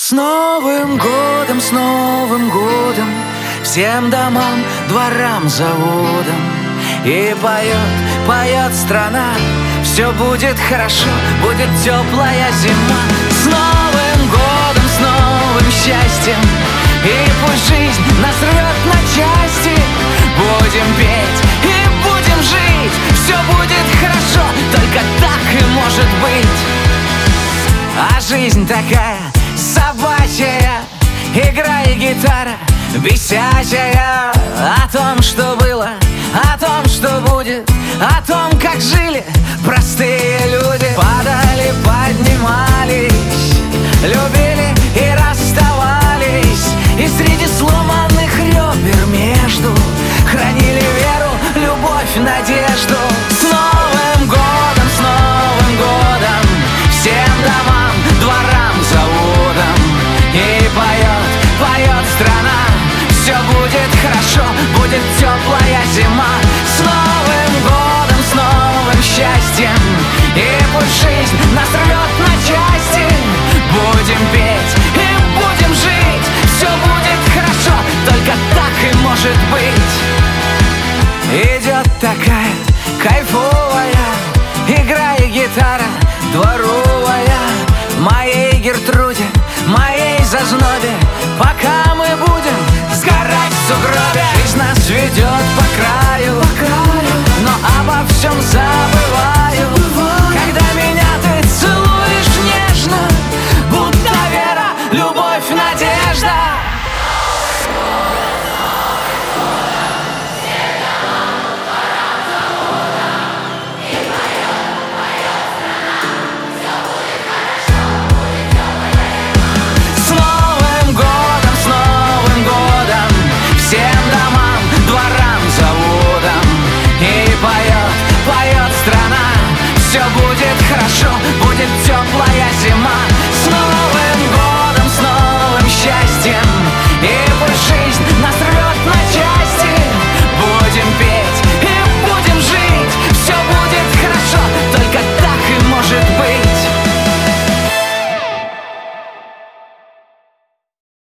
С Новым годом, с Новым годом, всем домам, дворам, заводам. И поет, поет страна, все будет хорошо, будет теплая зима. С Новым годом, с новым счастьем, и пусть жизнь нас рвет на части. Будем петь и будем жить, все будет хорошо, только так и может быть. А жизнь такая собачья, игра и гитара бесячая. О том, что было, о том, что будет, о том, как жили простые люди. Падали, поднимались, любили и расставались, и среди сломанных ребер между хранили веру, любовь, надежду. С Новым годом, с Новым годом, всем домам, дворам, заводам. И поет, поет страна, все будет хорошо, будет теплая зима. С Новым годом, с новым счастьем, и пусть жизнь нас рвет на части. Будем петь и будем жить, все будет хорошо, только так и может быть. Идет такая кайфовая игра и гитара дворовая. Моей Гертруде, моей зазнобе, пока мы будем сгорать в сугробе. Жизнь нас ведет по краю, но обо всем забываю. Когда меня ты целуешь нежно, будто вера, любовь, надежда. Все будет хорошо.